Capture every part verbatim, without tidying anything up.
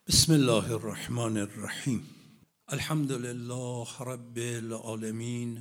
بسم الله الرحمن الرحیم. الحمد لله رب العالمین،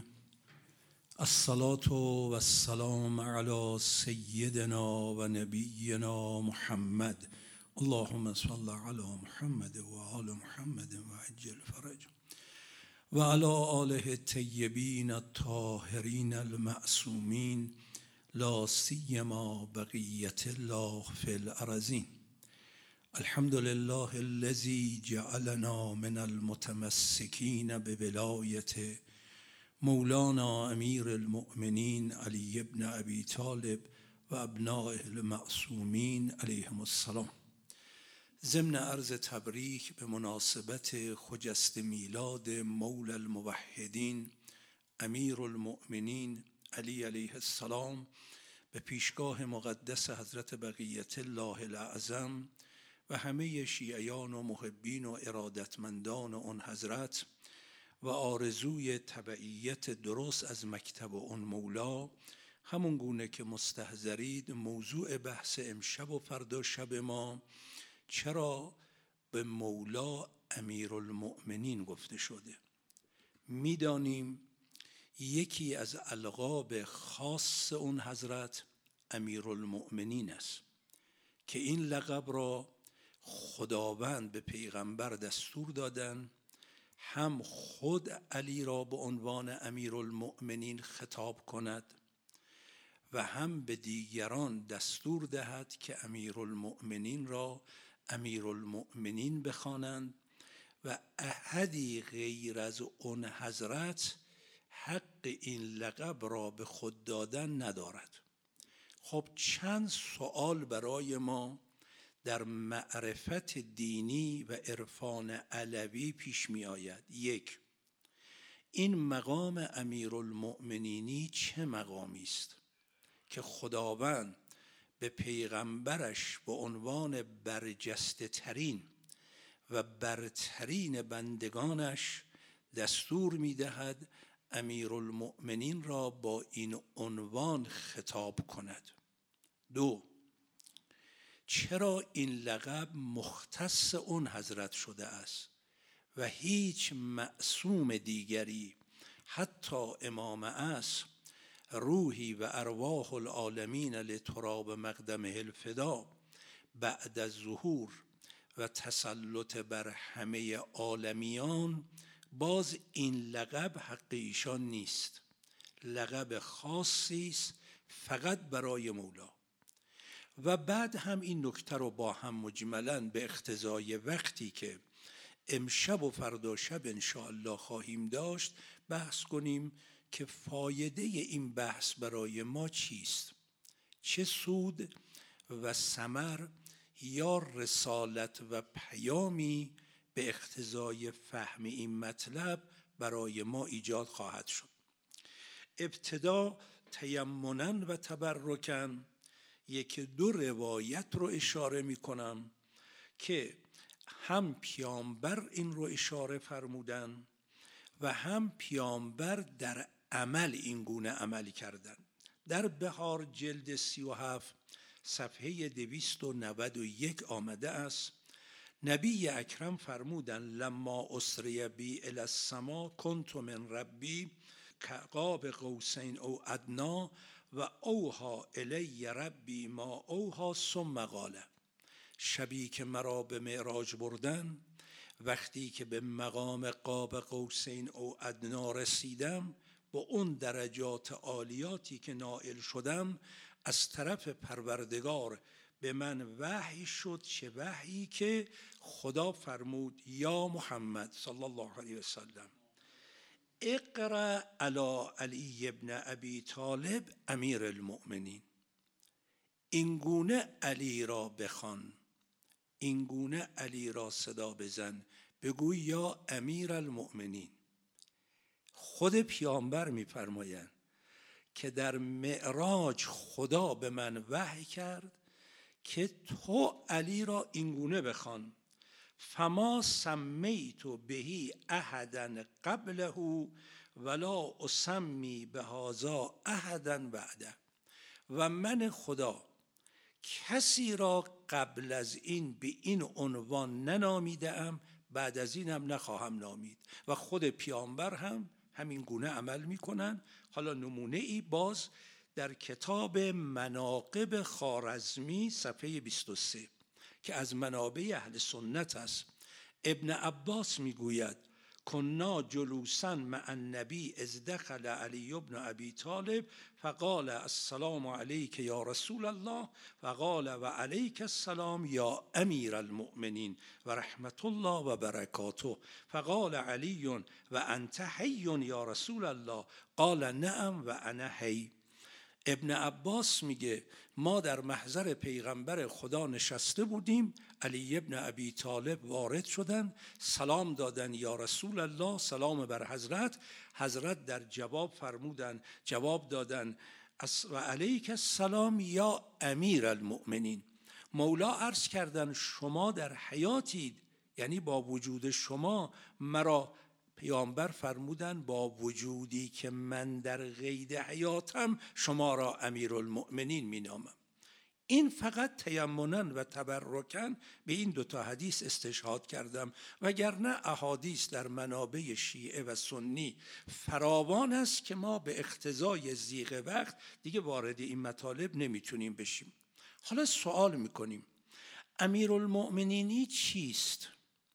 الصلاة و السلام علی سیدنا و نبینا محمد. اللهم صل علی محمد و آل محمد و عجل فرج و علی آله الطیبین الطاهرین المعصومین، لا سیما بقیت الله فی الارضین. الحمد لله الذي جعلنا من المتمسكين بولاية مولانا امیر المؤمنین علی بن ابی طالب و ابنائه المعصومین علیهم السلام. ضمن عرض تبریک به مناسبت خجست میلاد مولا الموحدین امیر المؤمنین علی علیه السلام به پیشگاه مقدس حضرت بقیت الله الاعظم و همه شیعیان و محبین و ارادتمندان اون حضرت و آرزوی تبعیت درست از مکتب اون مولا، همون گونه که مستحضرید موضوع بحث امشب و فردا شب ما چرا به مولا امیرالمؤمنین گفته شده. میدانیم یکی از القاب خاص اون حضرت امیرالمؤمنین است که این لقب را خداوند به پیغمبر دستور دادن، هم خود علی را به عنوان امیرالمؤمنین خطاب کند و هم به دیگران دستور دهد که امیرالمؤمنین را امیرالمؤمنین بخوانند و احدی غیر از اون حضرت حق این لقب را به خود دادن ندارد. خب چند سوال برای ما در معرفت دینی و عرفان علوی پیش می آید. یک، این مقام امیرالمؤمنینی چه مقامی است که خداوند به پیغمبرش به عنوان برجسته ترین و برترین بندگانش دستور می دهد امیرالمؤمنین را با این عنوان خطاب کند. دو، چرا این لقب مختص اون حضرت شده است و هیچ معصوم دیگری حتی امام عصر روحی و ارواح العالمین لتراب مقدمه الفدا بعد از ظهور و تسلط بر همه عالمیان باز این لقب حق ایشان نیست؟ لقب خاصی است فقط برای مولا. و بعد هم این نکته رو با هم مجملاً به اقتضای وقتی که امشب و فردا شب انشاءالله خواهیم داشت بحث کنیم که فایده این بحث برای ما چیست، چه سود و ثمر یا رسالت و پیامی به اقتضای فهم این مطلب برای ما ایجاد خواهد شد. ابتدا تیمناً و تبرکاً یک دو روایت رو اشاره می کنم که هم پیامبر این رو اشاره فرمودن و هم پیامبر در عمل این گونه عمل کردن. در بهار جلد سی و هفت صفحه دویست و نود و یک آمده است: نبی اکرم فرمودن لما اسری بی الی السما کنت من ربی کقاب قوسین او ادنا و اوها الی ربی ما اوها ثم قال. شبی که مرا به معراج بردن، وقتی که به مقام قاب قوسین او ادنا رسیدم، با اون درجات عالیاتی که نائل شدم، از طرف پروردگار به من وحی شد. چه وحی؟ که خدا فرمود یا محمد صلی الله علیه وسلم اقرأ علی علی ابن ابی طالب امیر المؤمنین، اینگونه علی را بخوان، اینگونه علی را صدا بزن، بگوی یا امیر المؤمنین. خود پیامبر میفرمایند که در معراج خدا به من وحی کرد که تو علی را اینگونه بخوان، فما سمیت بهی احدا قبله ولا اسمی بهذا احدا بعده. و من خدا کسی را قبل از این به این عنوان ننامیدم، بعد از این هم نخواهم نامید و خود پیامبر هم همین گونه عمل میکنن. حالا نمونه ای باز در کتاب مناقب خوارزمی صفحه بیست و سه که از منابع اهل سنت است. ابن عباس میگوید کنا جلوسا مع النبی اذ دخل علی بن ابی طالب فقال السلام علیک یا رسول الله فقال و علیک السلام یا امیر المؤمنین و رحمت الله و برکاته فقال علی و انت حی یا رسول الله قال نعم و انا حی. ابن عباس میگه ما در محضر پیغمبر خدا نشسته بودیم، علی ابن ابی طالب وارد شدن، سلام دادن یا رسول الله، سلام بر حضرت. حضرت در جواب فرمودن، جواب دادن و علیک السلام یا امیر المؤمنین. مولا عرض کردن شما در حیاتید، یعنی با وجود شما مرا. پیامبر فرمودن با وجودی که من در قید حیاتم شما را امیرالمؤمنین مینامم. این فقط تیمنا و تبرکن به این دوتا حدیث استشهاد کردم، وگرنه احادیث در منابع شیعه و سنی فراوان است که ما به اقتضای ضیق وقت دیگه وارد این مطالب نمیتونیم بشیم. حالا سوال میکنیم امیرالمؤمنینی چیست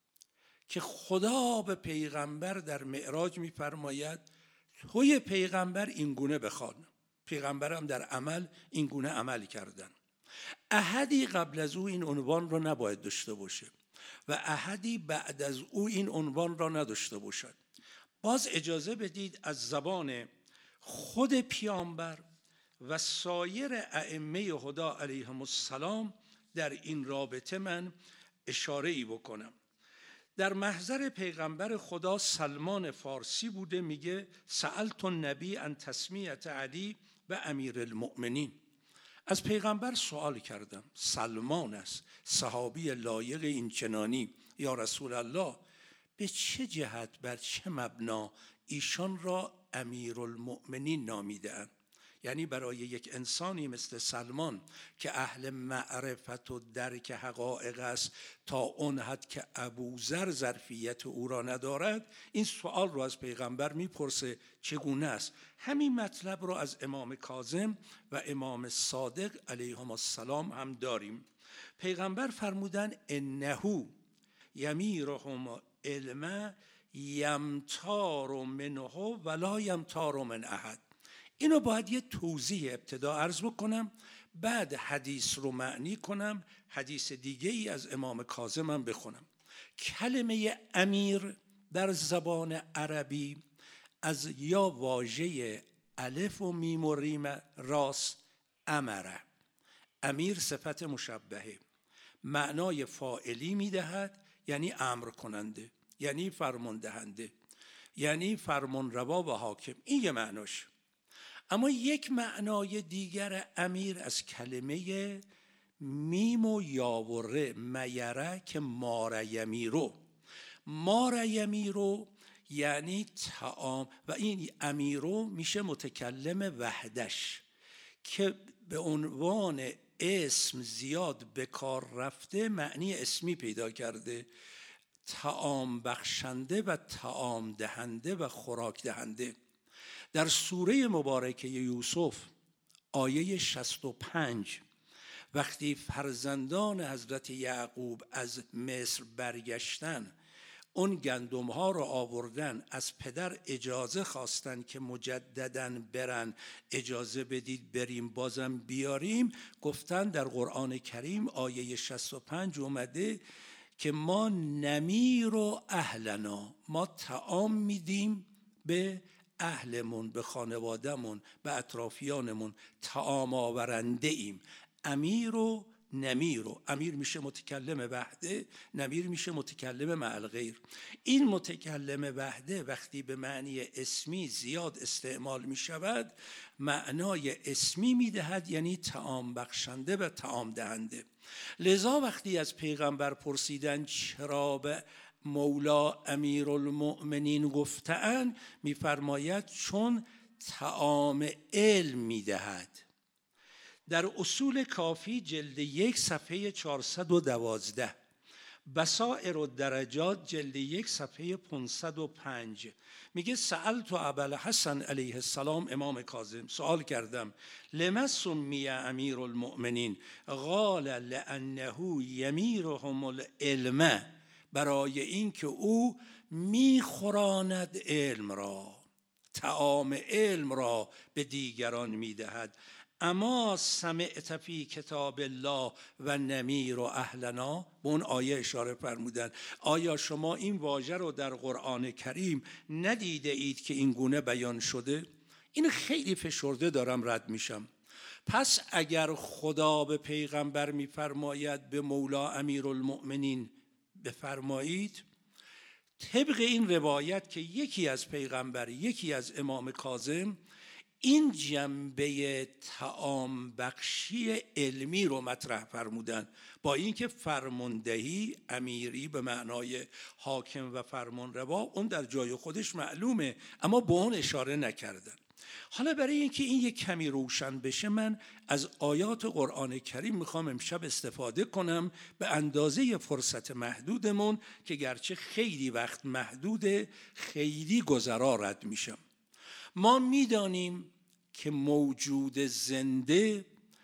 که خدا به پیغمبر در معراج میفرماید توی پیغمبر این گونه بخوان. پیغمبرم در عمل این گونه عمل کردن. احدی قبل از او این عنوان را نباید داشته باشه و احدی بعد از او این عنوان را نداشته باشد. باز اجازه بدید از زبان خود پیامبر و سایر ائمه هدی علیهم السلام در این رابطه من اشاره ای بکنم. در محضر پیغمبر خدا سلمان فارسی بوده، میگه سألت النبی عن تسمیت علی و امیر المؤمنین. از پیغمبر سوال کردم، سلمان است، صحابی لایق این چنانی، یا رسول الله به چه جهت بر چه مبنا ایشان را امیرالمؤمنین نامیده‌اند؟ یعنی برای یک انسانی مثل سلمان که اهل معرفت و درک حقایق است تا اون حد که ابوذر ظرفیت او را ندارد، این سوال رو از پیغمبر میپرسه چگونه است. همین مطلب رو از امام کاظم و امام صادق علیهم السلام هم داریم. پیغمبر فرمودن انه یمیرهم علم یمتار منه ولا یمتار من احد. اینو باید یه توضیح ابتدا عرض بکنم، بعد حدیث رو معنی کنم، حدیث دیگه ای از امام کاظم هم بخونم. کلمه امیر در زبان عربی از یا واژه الف و میم و ریم راست امره. امیر صفت مشبهه، معنای فاعلی میدهد، یعنی امر کننده، یعنی فرمان دهنده، یعنی فرمان روا و حاکم. این یه معناش. اما یک معنای دیگر امیر از کلمه میم و یا و ر میره که مار یمیرو. مار یمیرو یعنی طعام و این امیرو میشه متکلم وحدش که به عنوان اسم زیاد به کار رفته، معنی اسمی پیدا کرده، طعام بخشنده و طعام دهنده و خوراک دهنده. در سوره مبارکه یوسف آیه شصت و پنج وقتی فرزندان حضرت یعقوب از مصر برگشتن، اون گندم ها رو آوردن، از پدر اجازه خواستن که مجدداً برن، اجازه بدید بریم بازم بیاریم. گفتن در قرآن کریم آیه شصت و پنج اومده که ما نمیر و اهلنا، ما طعام میدیم به اهلمون، به خانوادهمون، به اطرافیانمون، طعام آورنده ایم. امیر و نمیر و امیر میشه متکلم وحده، نمیر میشه متکلم مع الغیر. این متکلم وحده وقتی به معنی اسمی زیاد استعمال میشود، معنای اسمی میدهد، یعنی طعام بخشنده و طعام دهنده. لذا وقتی از پیغمبر پرسیدن چرا به مولا امیرالمؤمنین گفتن، میفرماید چون طعام علم میدهد. در اصول کافی جلد یک صفحه چهارصد و دوازده، بصائر و درجات جلد یک صفحه پانصد و پنج میگه سألت ابوالحسن علیه السلام امام کاظم، سوال کردم لما سمی امیر المؤمنین قال لانه یمیرهم العلم، برای این که او میخوراند علم را، طعام علم را به دیگران میدهد. اما سمعت فی کتاب الله و نمیر و اهلنا، به اون آیه اشاره فرمودن، آیا شما این واژه رو در قرآن کریم ندیده اید که این گونه بیان شده؟ این خیلی فشرده دارم رد میشم. پس اگر خدا به پیغمبر میفرماید به مولا امیرالمؤمنین بفرمایید، طبق این روایت که یکی از پیغمبر یکی از امام کاظم این جنبه طعام بخشی علمی رو مطرح فرمودن، با اینکه فرماندهی امیری به معنای حاکم و فرمانروا اون در جای خودش معلومه، اما به اون اشاره نکردن. حالا برای اینکه این یک کمی روشن بشه، من از آیات قرآن کریم میخوام امشب استفاده کنم به اندازه فرصت محدودمون که گرچه خیلی وقت محدوده، خیلی گذرا رد میشم. ما میدانیم که موجود زنده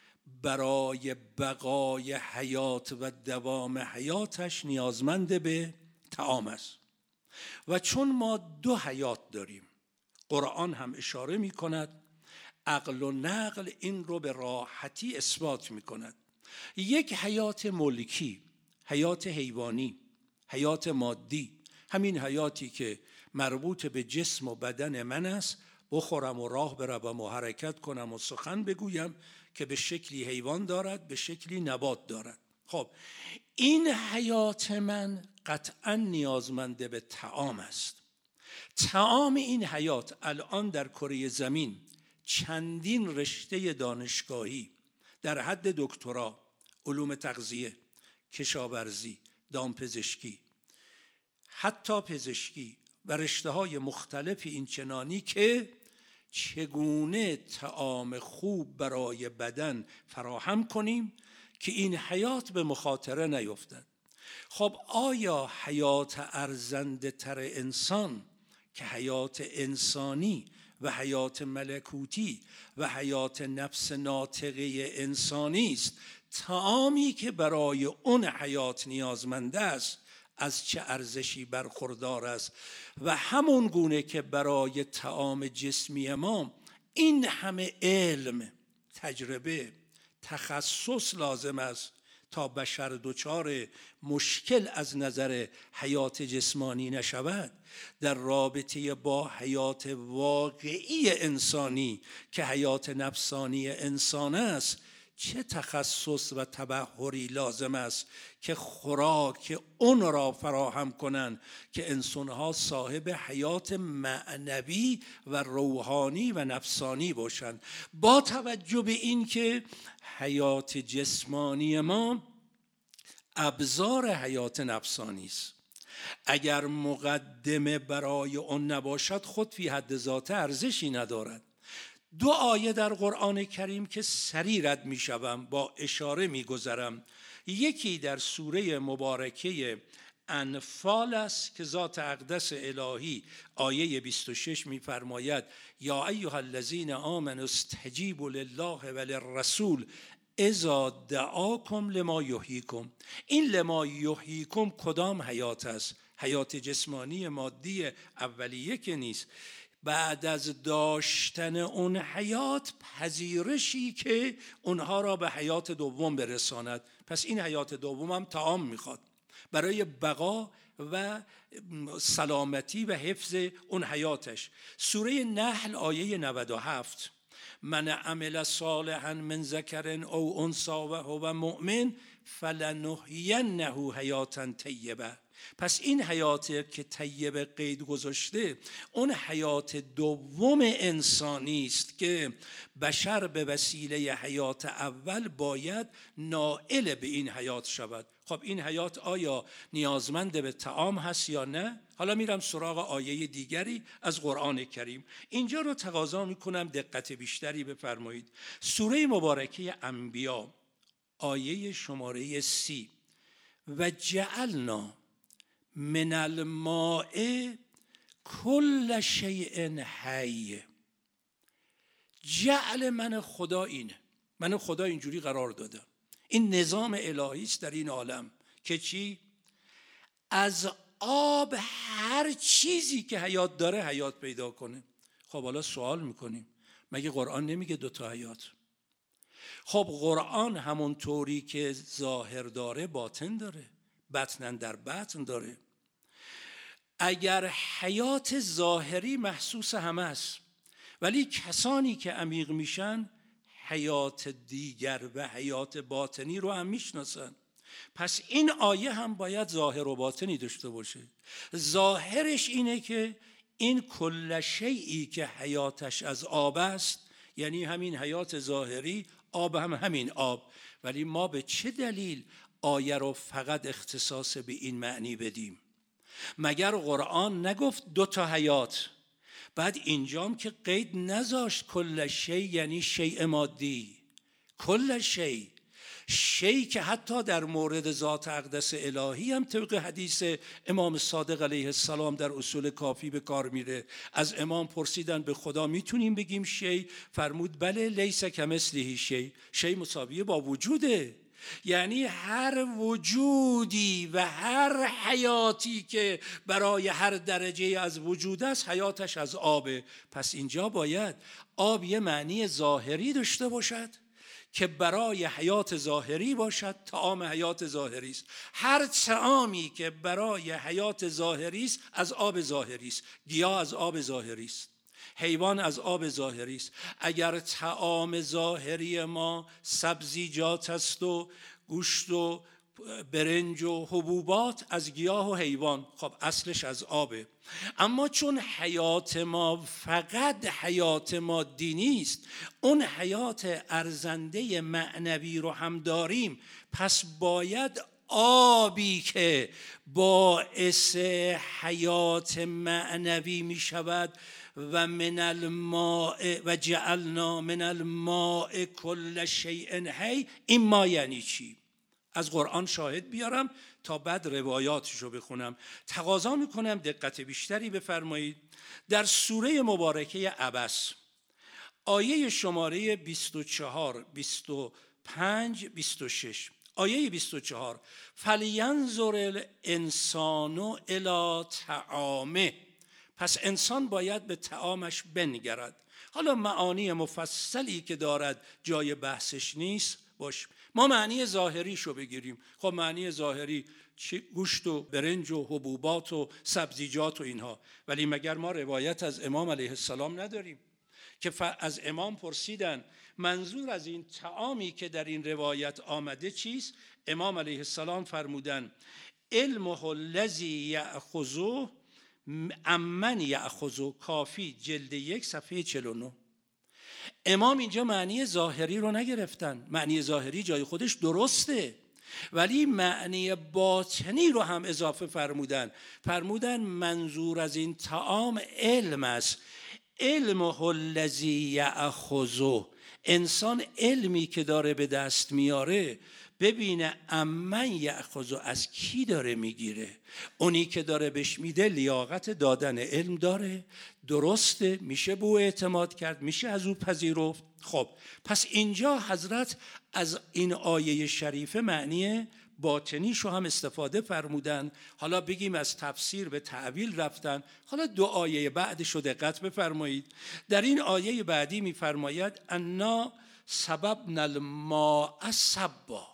برای بقای حیات و دوام حیاتش نیازمند به طعام است و چون ما دو حیات داریم، قرآن هم اشاره می کند، عقل و نقل این رو به راحتی اثبات می کند. یک حیات ملکی، حیات حیوانی، حیات مادی، همین حیاتی که مربوط به جسم و بدن من است، بخورم و راه بروم و حرکت کنم و سخن بگویم، که به شکلی حیوان دارد، به شکلی نبات دارد. خب این حیات من قطعا نیازمند به طعام است. طعام این حیات الان در کره زمین چندین رشته دانشگاهی در حد دکترا، علوم تغذیه، کشاورزی، دامپزشکی، حتی پزشکی و رشته‌های مختلف این چنانی که چگونه طعام خوب برای بدن فراهم کنیم که این حیات به مخاطره نیفتد. خب آیا حیات ارزنده تر انسان که حیات انسانی و حیات ملکوتی و حیات نفس ناطقه انسانی است، طعامی که برای اون حیات نیازمند است از چه ارزشی برخوردار است؟ و همون گونه که برای طعام جسمی ما این همه علم، تجربه، تخصص لازم است تا بشر دچار مشکل از نظر حیات جسمانی نشود، در رابطه با حیات واقعی انسانی که حیات نفسانی انسان است چه تخصص و تبحری لازم است که خوراک اون را فراهم کنند که انسانها صاحب حیات معنوی و روحانی و نفسانی باشند، با توجه به این که حیات جسمانی ما ابزار حیات نفسانی است. اگر مقدمه برای اون نباشد خود فی حد ذاته ارزشی ندارد. دو آیه در قرآن کریم که سریع رد می شوم، با اشاره می گذرم. یکی در سوره مبارکه انفال است که ذات اقدس الهی آیه بیست و شش می فرماید یا ایها الذین آمنوا استجیبوا لله و للرسول اذا دعاکم لما یحییکم. این لما یحییکم کدام حیات است؟ حیات جسمانی مادی اولیه که نیست. بعد از داشتن اون حیات پذیرشی که اونها را به حیات دوم برساند. پس این حیات دوم هم طعام میخواد برای بقا و سلامتی و حفظ اون حیاتش. سوره نحل آیه نود و هفت من عمل صالحا من ذکر او انثی و هو مؤمن فلنحینه حیاتا طیبه. پس این حیات که طیب قید گذاشته اون حیات دوم انسانی است که بشر به وسیله حیات اول باید نائل به این حیات شود. خب این حیات آیا نیازمند به طعام هست یا نه؟ حالا میرم سراغ آیه دیگری از قرآن کریم. اینجا رو تقاضا میکنم دقت بیشتری بفرمایید. سوره مبارکه انبیا آیه شماره سی: و جعلنا من الماء کل شیء حی. جعل من خدا اینه، من خدا اینجوری قرار دادم. این نظام الهی است در این عالم که چی؟ از آب هر چیزی که حیات داره حیات پیدا کنه. خب حالا سوال میکنیم مگه قرآن نمیگه دوتا حیات؟ خب قرآن همون طوری که ظاهر داره باطن داره، بطنن در بطن داره. اگر حیات ظاهری محسوس همه است، ولی کسانی که عمیق میشن حیات دیگر و حیات باطنی رو هم میشناسن. پس این آیه هم باید ظاهر و باطنی داشته باشه. ظاهرش اینه که این کل شیئی که حیاتش از آب است، یعنی همین حیات ظاهری، آب هم همین آب. ولی ما به چه دلیل آیه رو فقط اختصاص به این معنی بدیم؟ مگر قرآن نگفت دو تا حیات؟ بعد اینجام که قید نذاشت کل شی یعنی شیء مادی، کل شی، شی که حتی در مورد ذات اقدس الهی هم طبق حدیث امام صادق علیه السلام در اصول کافی به کار میره. از امام پرسیدن به خدا میتونیم بگیم شی؟ فرمود بله، لیس کمثله شی، شی مساویه با وجوده. یعنی هر وجودی و هر حیاتی که برای هر درجه از وجود است حیاتش از آبه. پس اینجا باید آب یه معنی ظاهری داشته باشد که برای حیات ظاهری باشد، طعام حیات ظاهری است. هر طعامی که برای حیات ظاهری است از آب ظاهری است. گیاه از آب ظاهری است، حیوان از آب ظاهری است. اگر طعام ظاهری ما سبزیجات است و گوشت و برنج و حبوبات، از گیاه و حیوان، خب اصلش از آبه. اما چون حیات ما فقط حیات مادی نیست، اون حیات ارزنده معنوی رو هم داریم، پس باید آبی که باعث حیات معنوی می شود و من الماء و جعلنا من الماء کل شیء حی، این ما یعنی چی؟ از قرآن شاهد بیارم تا بعد روایاتش رو بخونم. تقاضا میکنم دقت بیشتری بفرمایید. در سوره مبارکه عبس آیه شماره بیست و چهار، بیست و پنج، بیست و شش. آیه بیست و چهار: فلینظر الانسان الی طعامه. پس انسان باید به طعامش بنگرد. حالا معانی مفصلی که دارد جای بحثش نیست باش. ما معنی ظاهریشو بگیریم. خب معنی ظاهری گوشت و برنج و حبوبات و سبزیجات و اینها. ولی مگر ما روایت از امام علیه السلام نداریم که از امام پرسیدن منظور از این طعامی که در این روایت آمده چیست؟ امام علیه السلام فرمودن علمه الذی یأخذه امن یأخذه. کافی جلد یک صفحه چهل و نه. امام اینجا معنی ظاهری رو نگرفتن. معنی ظاهری جای خودش درسته، ولی معنی باطنی رو هم اضافه فرمودن. فرمودن منظور از این طعام علم است. علمه الذی یأخذه. انسان علمی که داره به دست میاره ببینه امن یأخذه، از کی داره میگیره. اونی که داره بهش میده لیاقت دادن علم داره، درسته، میشه به او اعتماد کرد، میشه از او پذیرفت. خب پس اینجا حضرت از این آیه شریفه معنی باطنیشو هم استفاده فرمودن. حالا بگیم از تفسیر به تعویل رفتن. حالا دو آیه بعدشو دقت بفرمایید. در این آیه بعدی میفرماید انا سببنا الماء صبا.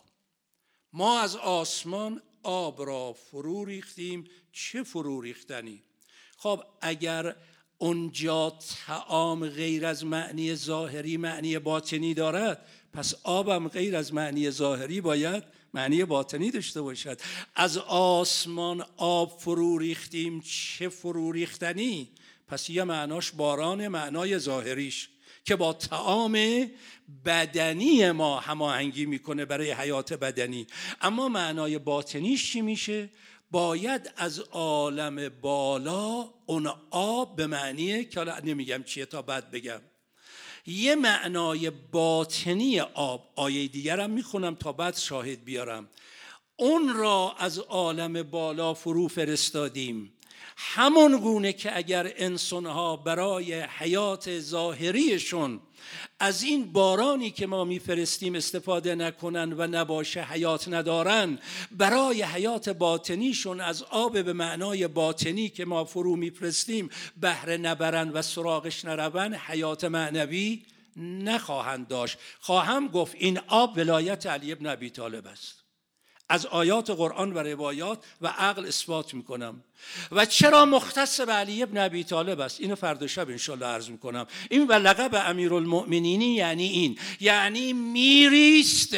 ما از آسمان آب را فرو ریختیم. چه فرو ریختنی؟ خب اگر اونجا طعام غیر از معنی ظاهری معنی باطنی دارد، پس آبم غیر از معنی ظاهری باید معنی باطنی داشته باشد. از آسمان آب فرو ریختیم، چه فرو ریختنی؟ پس یه معناش باران، معنای ظاهریش، که با طعام بدنی ما هماهنگی میکنه برای حیات بدنی. اما معنای باطنیش چی میشه؟ باید از عالم بالا اون آب، به معنیه که حالا نمیگم چیه تا بعد بگم، یه معنای باطنی آب، آیه دیگرم میخونم تا بعد شاهد بیارم، اون را از عالم بالا فرو فرستادیم، همون گونه که اگر انسانها برای حیات ظاهریشون از این بارانی که ما میفرستیم استفاده نکنن و نباشه حیات ندارن، برای حیات باطنیشون از آب به معنای باطنی که ما فرو میفرستیم بهره نبرن و سراغش نرون، حیات معنوی نخواهند داشت. خواهم گفت این آب ولایت علی ابن ابی طالب است. از آیات قرآن و روایات و عقل اثبات میکنم. و چرا مختص به علی ابن ابی طالب است؟ اینو فردا شب انشالله عرض میکنم. این و لقب امیرالمؤمنینی یعنی این، یعنی میریست.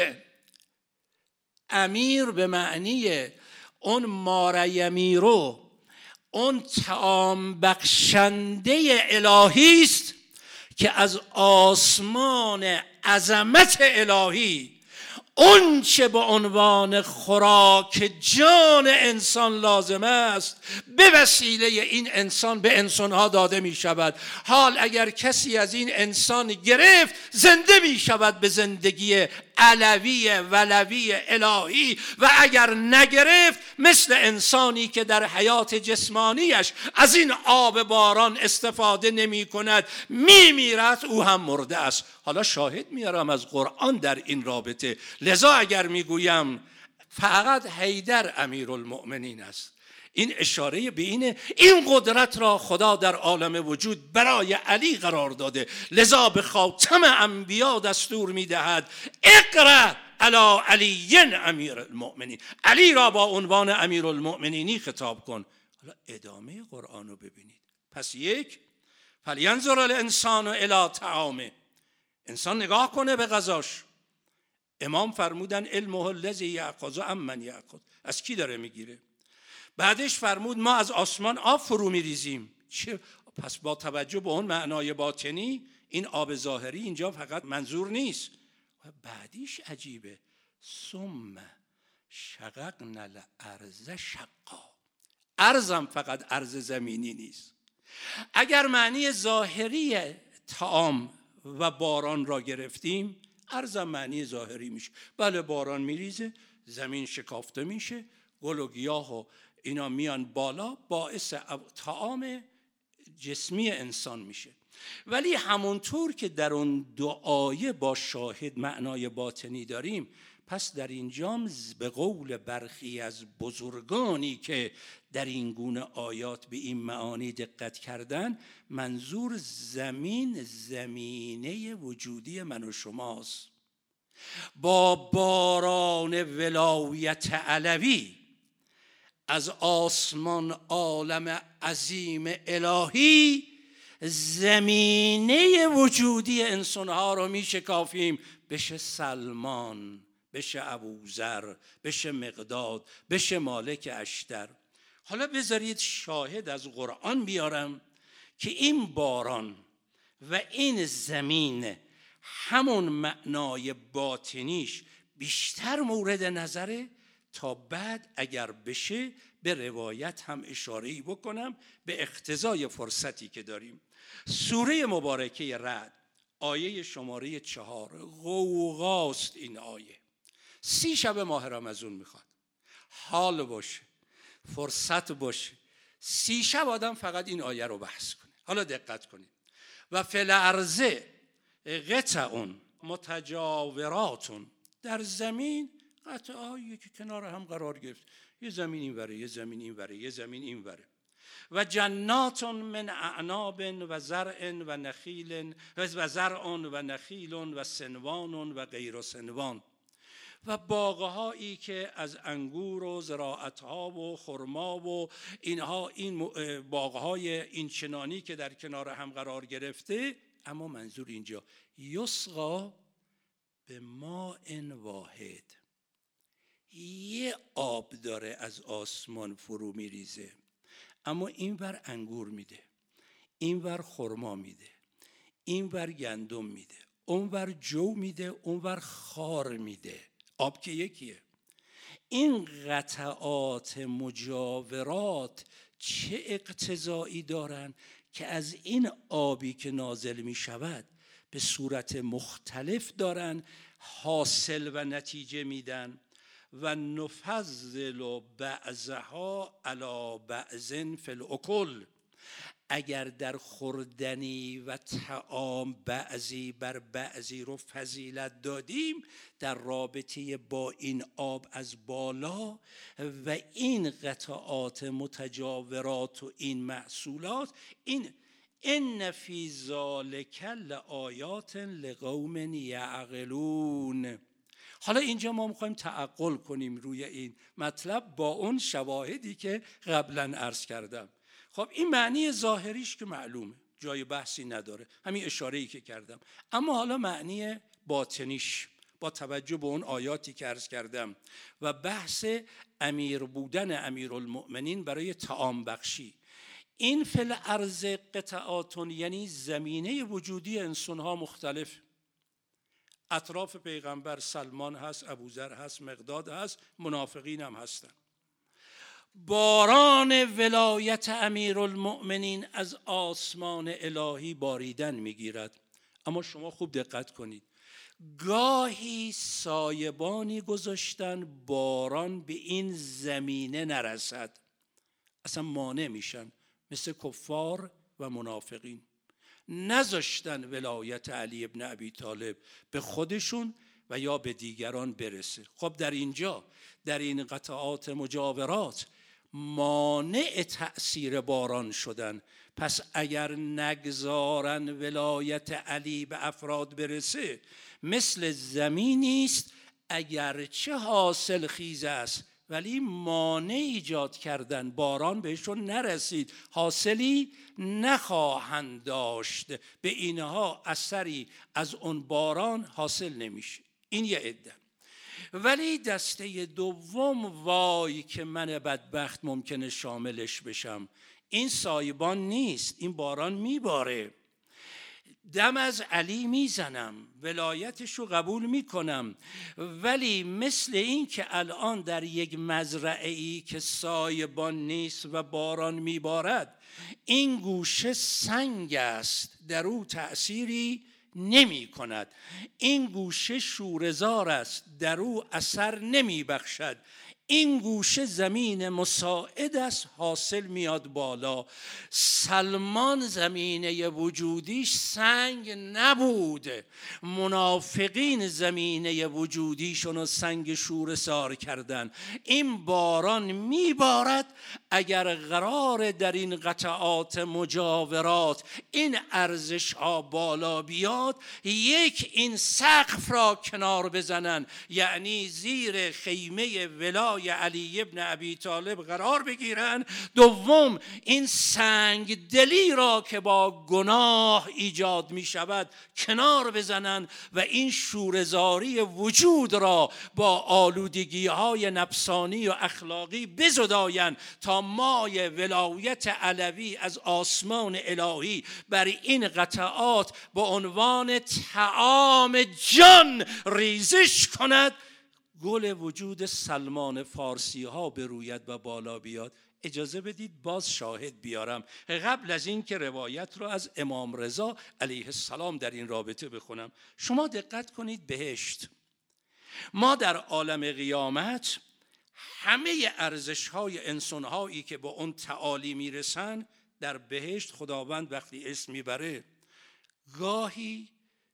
امیر به معنی اون ماریمیرو، اون طعام بخشنده الهی است که از آسمان عظمت الهی اون چه به عنوان خوراک جان انسان لازم است به وسیله این انسان به انسانها داده می شود. حال اگر کسی از این انسان گرفت زنده می شود به زندگی علوی ولوی الهی، و اگر نگرفت مثل انسانی که در حیات جسمانیش از این آب باران استفاده نمی کند می میرد، او هم مرده است. حالا شاهد میارم از قرآن در این رابطه. لذا اگر میگویم فقط حیدر امیرالمؤمنین است، این اشاره به اینه این قدرت را خدا در عالم وجود برای علی قرار داده. لذا به خاتم انبیا دستور میدهد اقرأ علی علی امیرالمؤمنین، علی را با عنوان امیرالمؤمنینی خطاب کن. حالا ادامه قرآن رو ببینید. پس یک، فلینظر الانسان الی طعامه، انسان نگاه کنه به غذاش. امام فرمودن علمه الذی یأخذ عمن یأخذ، از کی داره میگیره؟ بعدش فرمود ما از آسمان آب فرو میریزیم. چه؟ پس با توجه به اون معنای باطنی این آب ظاهری اینجا فقط منظور نیست. و بعدیش عجیبه، ثم شققنا الارض شقا، ارضم فقط ارض زمینی نیست. اگر معنی ظاهری طعام و باران را گرفتیم، ارضم معنی ظاهری میشه. بله باران میریزه، زمین شکافته میشه، گل و گیاه و اینا میان بالا، باعث طعام جسمی انسان میشه. ولی همونطور که در اون دعایه با شاهد معنای باطنی داریم، پس در اینجام به قول برخی از بزرگانی که در این گونه آیات به این معانی دقت کردن، منظور زمین زمینه وجودی من و شماست. با باران ولایت علوی از آسمان عالم عظیم الهی زمینه وجودی انسانها رو می شکافیم، بشه سلمان، بشه ابوذر، بشه مقداد، بشه مالک اشتر. حالا بذارید شاهد از قرآن بیارم که این باران و این زمین همون معنای باطنیش بیشتر مورد نظره، تا بعد اگر بشه به روایت هم اشاره‌ای بکنم به اقتضای فرصتی که داریم. سوره مبارکه رعد آیه شماره چهار، غوغاست این آیه. سی شب ماه رمضان میخواد، حال باشه، فرصت باشه، سی شب آدم فقط این آیه رو بحث کنه. حالا دقت کنید. و فی الارض قطع متجاورات، در زمین قطعهایی که کنار هم قرار گرفت، یه زمین این وره، یه زمین این وره، یه زمین این وره. و جنات من اعناب و زرع و نخیل و زرع و نخیل و سنوان و غیر سنوان، و باغهایی که از انگور و زراعتها و خرما و اینها، این باغهای این چنانی که در کنار هم قرار گرفته. اما منظور اینجا یسقا به ماء واحد، یه آب داره از آسمان فرو میریزه، اما این ور انگور میده، این ور خرما میده، اینور گندم میده، اونور جو میده، اونور خار میده. آب که یکیه. این قطعات مجاورات چه اقتضایی دارن که از این آبی که نازل می شود به صورت مختلف دارن حاصل و نتیجه میدن. و نفضل بعضها علی بعض فی الاکل، اگر در خوردنی و طعام بعضی بر بعضی رو فضیلت دادیم در رابطه با این آب از بالا و این قطعات متجاورات و این محصولات، این ان فی ذلک لآیات لقوم یعقلون. حالا اینجا ما میخوایم تعقل کنیم روی این مطلب با اون شواهدی که قبلا عرض کردم. خب این معنی ظاهریش که معلومه، جای بحثی نداره، همین اشاره‌ای که کردم. اما حالا معنی باطنیش با توجه به اون آیاتی که عرض کردم و بحث امیر بودن امیرالمؤمنین برای طعام بخشی. این فی الارض قطعاتون یعنی زمینه وجودی انسان‌ها مختلف. اطراف پیغمبر سلمان هست، ابوذر هست، مقداد هست، منافقین هم هستن. باران ولایت امیرالمؤمنین از آسمان الهی باریدن میگیرد. اما شما خوب دقت کنید، گاهی سایبانی گذاشتن باران به این زمینه نرسد، اصلا مانع میشن، مثل کفار و منافقین. نذاشتن ولایت علی ابن ابی طالب به خودشون و یا به دیگران برسه. خب در اینجا در این قطعات مجاورات مانع تأثیر باران شدن. پس اگر نگذارن ولایت علی به افراد برسه، مثل زمینی است اگرچه حاصل خیز است ولی مانع ایجاد کردن، باران بهشون نرسید، حاصلی نخواهند داشت، به اینها اثری از اون باران حاصل نمیشه. این یه عده. ولی دسته دوم، وای که من بدبخت ممکنه شاملش بشم، این سایبان نیست، این باران میباره، دم از علی میزنم، ولایتش رو قبول میکنم، ولی مثل این که الان در یک مزرعه‌ای که سایبان نیست و باران میبارد، این گوشه سنگ است در او تأثیری نمی کند، این گوشه شوره‌زار است در او اثر نمی بخشد، این گوشه زمین مساعد است حاصل میاد بالا. سلمان زمینه وجودیش سنگ نبود، منافقین زمینه وجودیشون سنگ شوره‌زار کردن. این باران میبارد اگر قرار در این قطعات مجاورات این ارزش ها بالا بیاد، یک این سقف را کنار بزنن، یعنی زیر خیمه ولایت علی ابن ابی طالب قرار بگیرن. دوم این سنگ دلی را که با گناه ایجاد می شود کنار بزنن و این شوره‌زاری وجود را با آلودگی های نفسانی و اخلاقی بزداین تا مای ولایت علوی از آسمان الهی بر این قطعات به عنوان طعام جان ریزش کند، گل وجود سلمان فارسی ها بروید و بالا بیاد. اجازه بدید باز شاهد بیارم قبل از این که روایت رو از امام رضا علیه السلام در این رابطه بخونم. شما دقت کنید، بهشت، ما در عالم قیامت همه ارزش های انسان هایی که به اون تعالی میرسن در بهشت خداوند وقتی اسم میبره، گاهی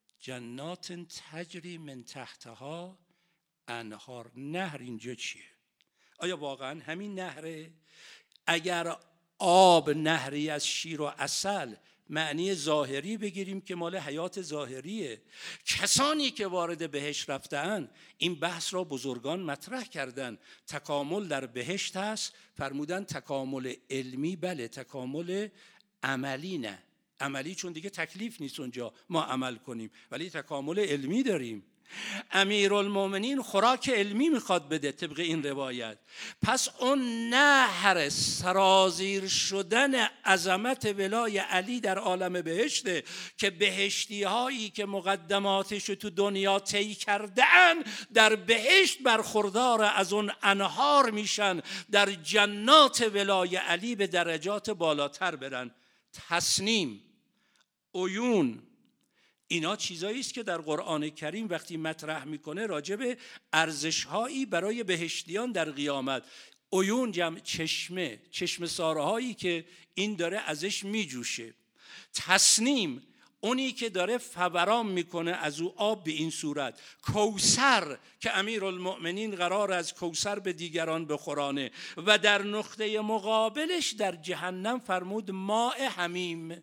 جنات تجری من تحتها انهار. نهر اینجا چیه؟ آیا واقعا همین نهره؟ اگر آب نهری از شیر و عسل معنی ظاهری بگیریم که مال حیات ظاهریه، کسانی که وارد بهشت رفتن این بحث را بزرگان مطرح کردن. تکامل در بهشت هست، فرمودن تکامل علمی بله، تکامل عملی نه. عملی چون دیگه تکلیف نیست اونجا ما عمل کنیم، ولی تکامل علمی داریم. امیرالمومنین خوراک علمی میخواد بده طبق این روایت. پس اون نهر سرازیر شدن عظمت ولای علی در عالم بهشته که بهشتی هایی که مقدماتش تو دنیا طی کردن در بهشت برخوردار از اون انهار میشن، در جنات ولای علی به درجات بالاتر برن. تسنیم، عیون، اینا چیزایی است که در قرآن کریم وقتی مطرح میکنه راجع به ارزش‌هایی برای بهشتیان در قیامت. عیون جمع چشمه، چشم سارهایی که این داره ازش میجوشه. تسنیم، اونی که داره فوران میکنه از او آب به این صورت. کوثر که امیرالمؤمنین قرار از کوثر به دیگران بخورانه. و در نقطه مقابلش در جهنم فرمود ماء حمیم،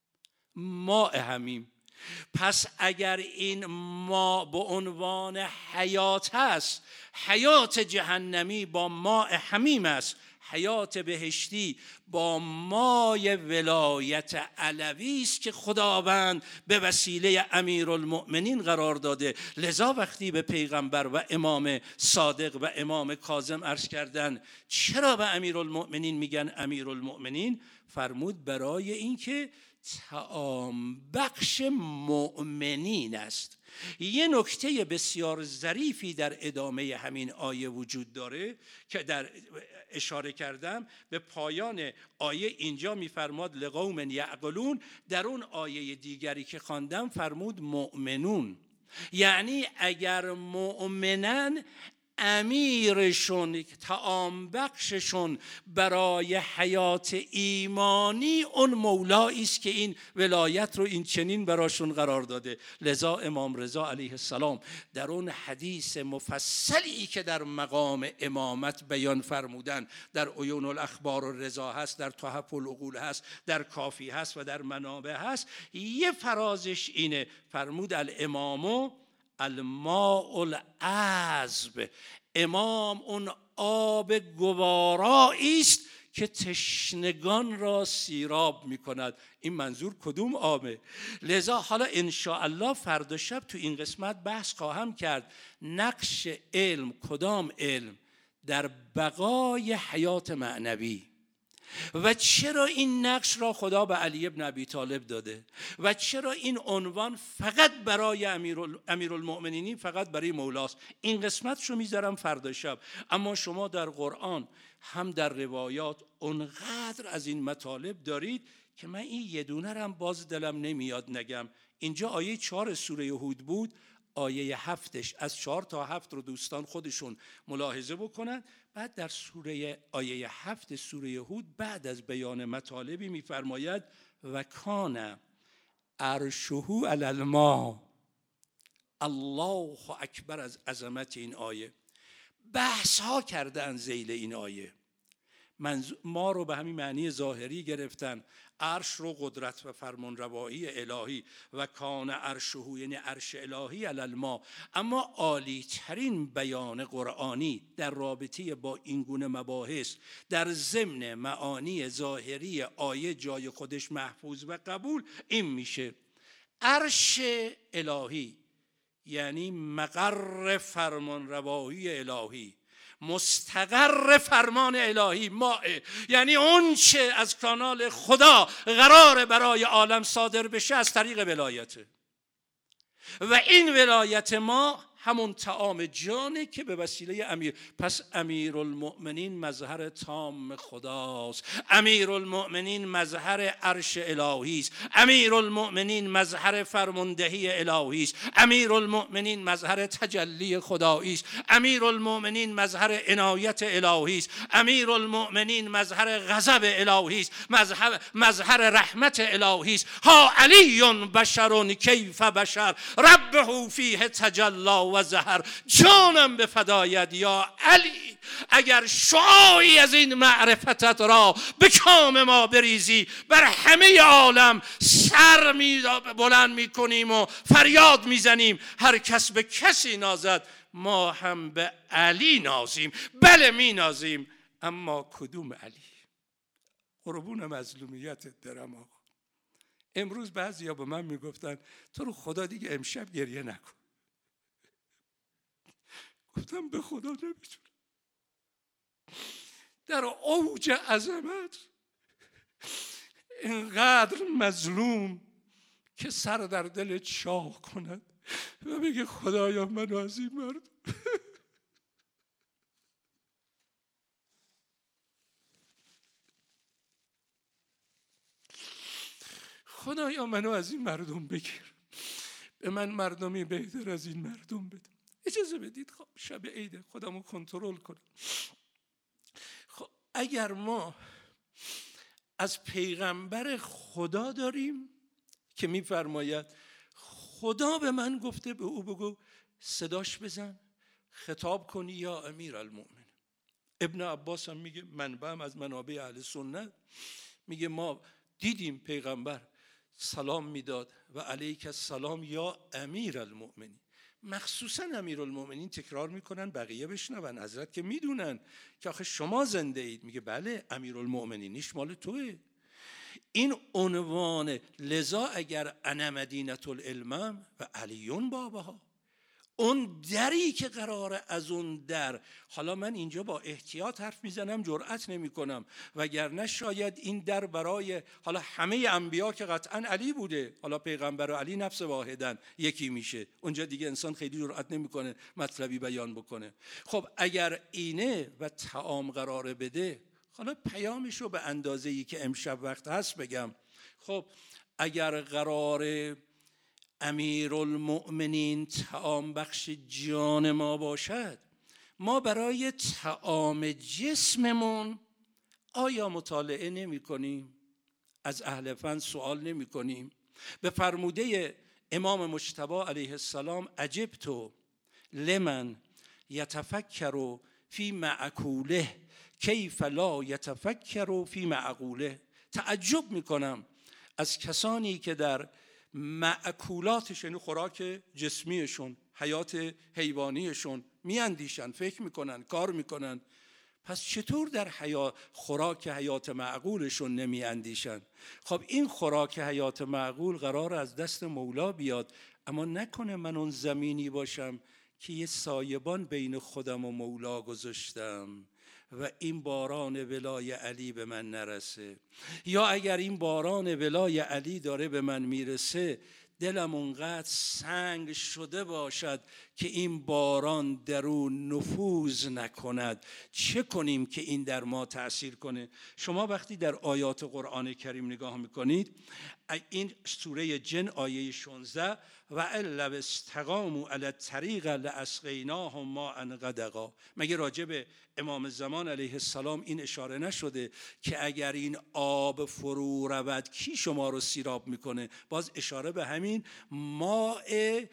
ماء حمیم. پس اگر این ما به عنوان حیات هست، حیات جهنمی با ماء حمیم است، حیات بهشتی با مای ولایت علوی است که خداوند به وسیله امیرالمؤمنین قرار داده. لذا وقتی به پیغمبر و امام صادق و امام کاظم عرض کردن چرا به امیرالمؤمنین میگن امیرالمؤمنین، فرمود برای اینکه طعام بخش مؤمنین است. یه نکته بسیار ظریفی در ادامه همین آیه وجود داره که در اشاره کردم به پایان آیه. اینجا میفرماد لقوم یعقلون، در اون آیه دیگری که خواندم فرمود مؤمنون. یعنی اگر مؤمنن امیرشون، طعام بخششون برای حیات ایمانی اون مولایی است که این ولایت رو این چنین براشون قرار داده. لذا امام رضا علیه السلام در اون حدیث مفصلی که در مقام امامت بیان فرمودن، در عیون الاخبار الرضا هست، در تحف العقول هست، در کافی هست و در منابع هست، یه فرازش اینه، فرمود الامامو الماء العذب، امام اون آب گوارایی است که تشنگان را سیراب می کند. این منظور کدوم آبه؟ لذا حالا انشاءالله فردا شب تو این قسمت بحث خواهم کرد نقش علم، کدام علم در بقای حیات معنوی و چرا این نقش را خدا به علی ابن ابی طالب داده و چرا این عنوان فقط برای امیرالمؤمنین، فقط برای مولاست. این قسمت رو میذارم فردا شب. اما شما در قرآن هم در روایات اونقدر از این مطالب دارید که من این یه دونه رم باز دلم نمیاد نگم. اینجا آیه چهار سوره هود بود، آیه هفتش از چهار تا هفت رو دوستان خودشون ملاحظه بکنن. بعد در سوره آیه هفت سوره هود بعد از بیان مطالبی میفرماید و کان عرشه علی الماء. الله اکبر از عظمت این آیه. بحث ها کردن ذیل این آیه، ما رو به همین معنی ظاهری گرفتن، عرش رو قدرت و فرمانروایی الهی و کان عرشه یعنی عرش الهی علی الماء. اما عالی ترین بیان قرآنی در رابطه با این گونه مباحث در ضمن معانی ظاهری آیه جای خودش محفوظ و قبول این میشه: عرش الهی یعنی مقر فرمانروایی الهی، مستقر فرمان الهی، ماء یعنی اون چه از کانال خدا قرار برای عالم صادر بشه از طریق ولایته. و این ولایت ما همون طعام جانه که به وسیله امیر. پس امیرالمؤمنین مظهر تام خداست، امیرالمؤمنین مظهر عرش الهی است، امیرالمؤمنین مظهر فرماندهی الهی است، امیرالمؤمنین مظهر تجلی خدایی است، امیرالمؤمنین مظهر عنایت الهی است، امیرالمؤمنین مظهر غضب الهی است، مظهر مظهر رحمت الهی است. ها علی بشر کیف بشر ربه فیه تجلی و زهر. جانم به فدایت یا علی، اگر شعاعی از این معرفتت را به کام ما بریزی بر همه عالم سر می بلند می کنیم و فریاد می زنیم. هر کس به کسی نازد ما هم به علی نازیم. بله می نازیم، اما کدوم علی؟ قربون مظلومیتت درم آقا. امروز بعضیا به من میگفتن تو رو خدا دیگه امشب گریه نکن. گفتم به خدا نمیتونم. در اوج عظمت اینقدر مظلوم که سر در دل شاه کند و بگه خدایا منو از این مردم خدایا منو از این مردم بگیر، به من مردمی بهتر از این مردم بده. اجازه بدید خب شب عیده خودمو کنترل کنم. خب اگر ما از پیغمبر خدا داریم که میفرماید خدا به من گفته به او بگو صداش بزن خطاب کنی یا امیر المؤمن. ابن عباس هم میگه، منبعم از منابع اهل سنت، میگه ما دیدیم پیغمبر سلام میداد و علیک السلام یا امیر المؤمنین. مخصوصا امیر المؤمنین تکرار میکنن بقیه بشنون. حضرت که میدونن که آخه شما زنده اید، میگه بله امیر المؤمنینیش مال توه. این عنوان، لذا اگر انا مدینة العلم و علیون بابها، اون دری که قراره از اون در، حالا من اینجا با احتیاط حرف میزنم جرأت نمی کنم، وگرنه شاید این در برای حالا همه انبیا که قطعا علی بوده، حالا پیغمبر و علی نفس واحدن یکی میشه، اونجا دیگه انسان خیلی جرأت نمیکنه مطلبی بیان بکنه. خب اگر اینه و طعام قراره بده، حالا پیامشو به اندازه‌ای که امشب وقت هست بگم. خب اگر قراره امیرالمؤمنین طعام بخش جان ما باشد، ما برای طعام جسممون آیا مطالعه نمی کنیم؟ از اهل فن سوال نمی کنیم؟ به فرموده امام مجتبی علیه السلام عجبت لمن یتفکر فی معقوله کیف لا یتفکر فی معقوله. تعجب می کنم از کسانی که در معقولاتش، یعنی خوراک جسمیشون، حیات حیوانیشون میاندیشن، فکر میکنن، کار میکنن، پس چطور در حیا... خوراک حیات معقولشون نمیاندیشن؟ خب این خوراک حیات معقول قرار از دست مولا بیاد، اما نکنه من اون زمینی باشم که یه سایبان بین خودم و مولا گذاشتم و این باران ولای علی به من نرسه. یا اگر این باران ولای علی داره به من میرسه، دلم اونقدر سنگ شده باشد که این باران در اون نفوذ نکند. چه کنیم که این در ما تأثیر کنه؟ شما وقتی در آیات قرآن کریم نگاه میکنید، این سوره جن آیه شانزده، و الا استقاموا علی الطریق لاسقیناهم ماء غدقا، مگه راجع به امام زمان علیه السلام این اشاره نشده که اگر این آب فرو رود کی شما رو سیراب میکنه؟ باز اشاره به همین ماء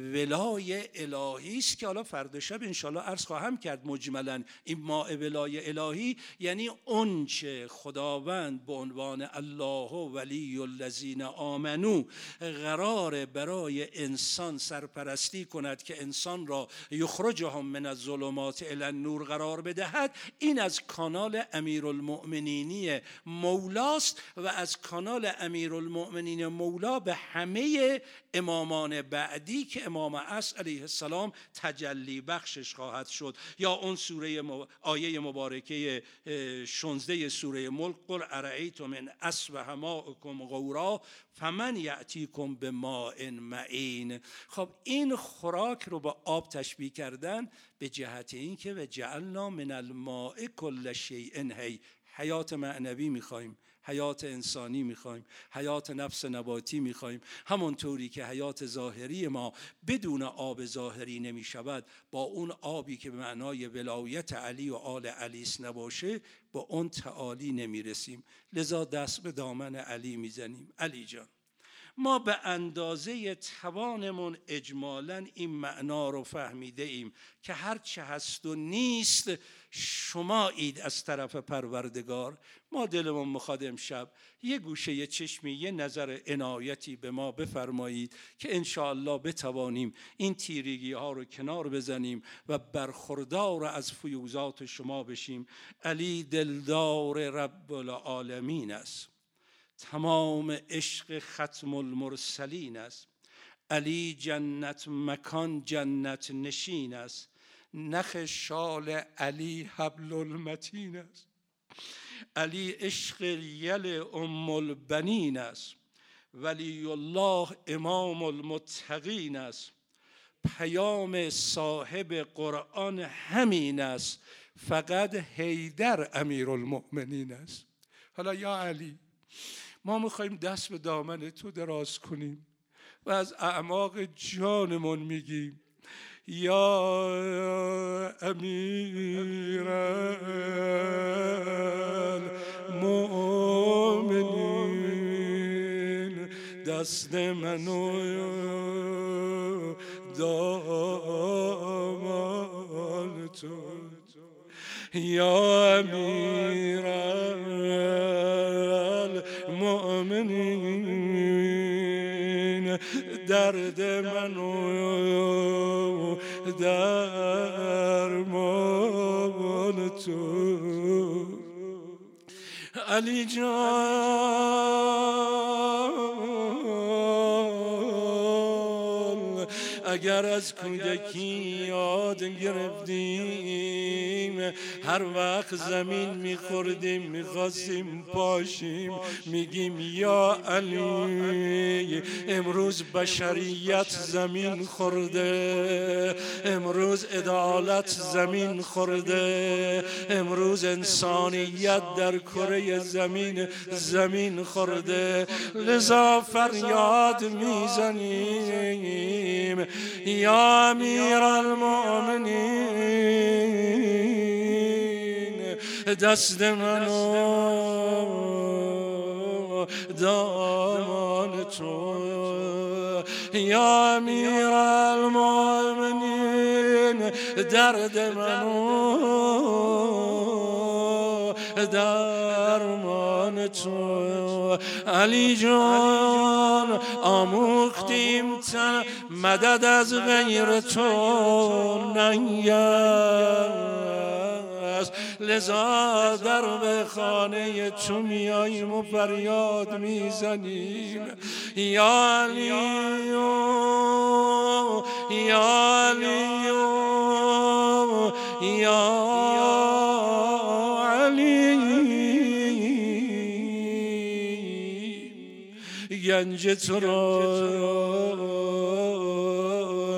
ولای الهی است که حالا فردا شب انشالله عرض خواهم کرد مجملا. این ماء ولای الهی یعنی اون چه خداوند به عنوان الله ولی الذین آمنو قرار برای انسان سرپرستی کند که انسان را یخرجهم من الظلمات الی النور قرار بدهد. این از کانال امیرالمؤمنینی مولاست و از کانال امیرالمؤمنین مولا به همه امامان بعدی که امام عصر علیه السلام تجلی بخشش خواهد شد. یا اون سوره م... آیه مبارکه شانزده سوره ملک، قل ارایتم ان اصبح ماؤکم غورا فمن یأتیکم بماء معین. خب این خوراک رو با آب تشبیه کردن به جهت این که و جعلنا من الماء کل شیء حی. حیات معنوی میخوایم، حیات انسانی میخوایم، حیات نفس نباتی میخوایم. همونطوری که حیات ظاهری ما بدون آب ظاهری نمیشود، با اون آبی که به معنای ولایت علی و آل علی نباشه با اون تعالی نمیرسیم. لذا دست به دامن علی میزنیم. علی جان، ما به اندازه توانمون اجمالاً این معنا رو فهمیده ایم که هر چه هست و نیست شما اید از طرف پروردگار. ما دلمون میخواد امشب یه گوشه یه چشمی یه نظر عنایتی به ما بفرمایید که انشاءالله بتوانیم این تیریگی ها رو کنار بزنیم و برخوردار از فیوزات شما بشیم. علی دلدار رب العالمین است، تمام عشق ختم المرسلین است. علی جنت مکان جنت نشین است، نخ شال علی حبل المتین است. علی عشق یل ام البنین است. ولی الله امام المتقین است. پیام صاحب قرآن همین است، فقط حیدر امیر المؤمنین است. حالا یا علی، ما میخوایم دست به دامن تو دراز کنیم و از اعماق جانمون میگیم یا امیر المؤمنین، دست منو دامان تو. یا امیر المؤمنین، درد منو درمان تو. علی جان اگر از کودکی یاد گرفتیم، هر وقت زمین میخوردیم میخواستیم پاشیم، میگیم یا علی. امروز بشریت زمین خورده، امروز عدالت زمین خورده، امروز انسانیت در کره زمین زمین خورده. لذا فریاد میزنیم یا امیر المؤمنین، دست منو دامان تو. یا امیر المؤمنین، درد منو درمان تو. علی جان آموختیم تا مدد از غیر تو نیست، لذا در به خانه تو میاییم و فریاد میزنیم یا علی یا علی یا گنج تو را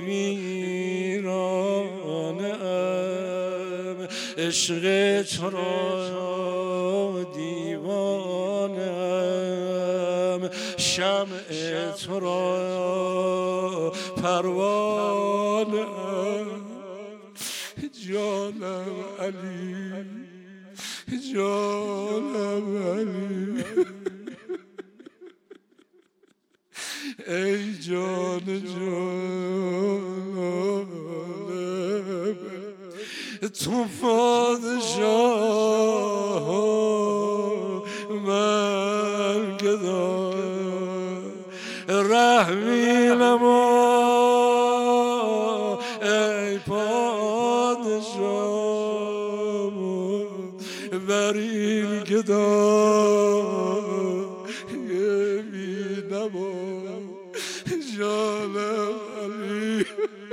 ویرانه ام، عشق تو را دیوانه ام، شمع تو را پروانه ام. جانم علی، جانم علی، ای جان جانم تو پادشاه من گدا، رحمی نما ای پادشاه بر این گدا بی نما. جانم علی،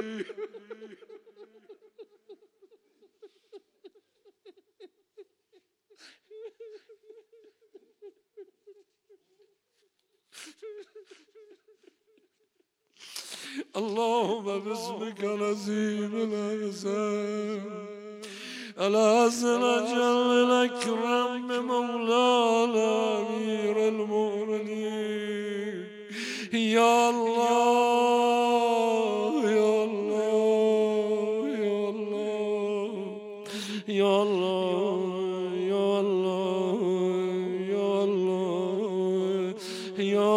اللهم باسمك العظيم الأعظم العزل جل الأكرم مولانا أمير المؤمنين. يا الله يا الله يا الله يا الله يا الله يا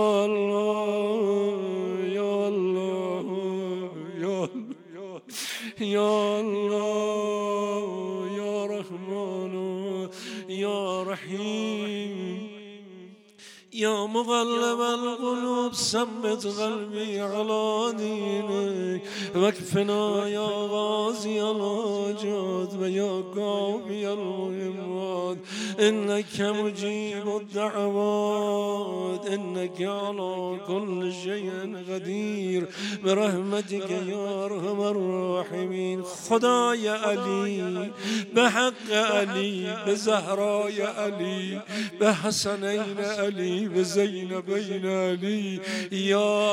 الله يا الله يا الله يا الله يا رحمن يا رحيم یا مقلب القلوب ثبت قلبی علی دینک واکفنا یا غازی الحاجات و یا کافی المهمات انک مجیب الدعوات انک علی كل شيء قدیر برحمتك یا ارحم الراحمین. خدای علی به حق علی، به زهرای علی، به حسنین علی، به زینبین علی، یا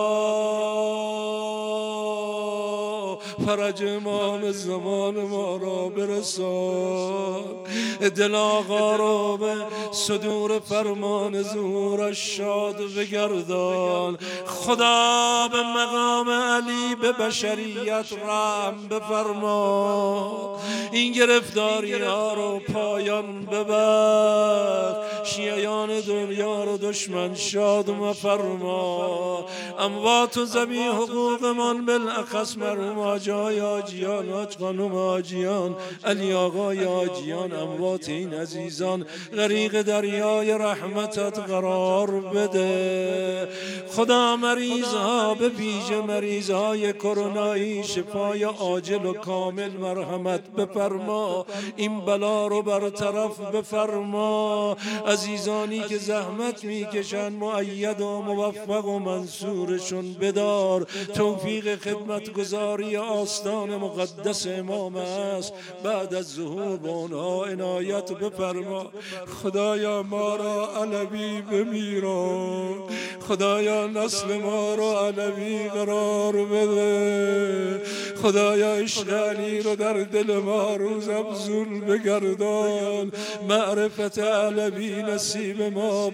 الله فرج امام زمان ما را برسان، دل آقا را به صدور فرمان ظهورش شاد بگردان. خدا به مقام علی به بشریت رحم بفرما، این گرفتاری ها رو پایان ببخش، شیعیان دنیا رو دشمن شاد مفرما. اموات و ذوی حقوقمان بالاخص مرحوم آجای آجیان، آج خانم آجیان، علی آقای آجیان، اموات این عزیزان غریق دریای رحمتت قرار بده. خدا مریض ها به ویژه مریض های کرونایی شفای عاجل و کامل مرحمت بفرما، این بلا رو برطرف بفرما. عزیزانی که زحمت میکشن مؤید و موفق و منصورشون بدار، توفیق خدمت گزاری آستان مقدس امام است بعد از ظهور به اونها عنایت بفرما. خدایا ما را علوی بمیران، خدایا نسل ما را علوی قرار بده، خدایا عشق علی رو در دل ما روز افزون بگردان، معرفت علوی نصیب ما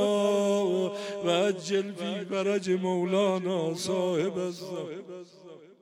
بفرما و عجل فی فرج مولانا صاحب الزمان.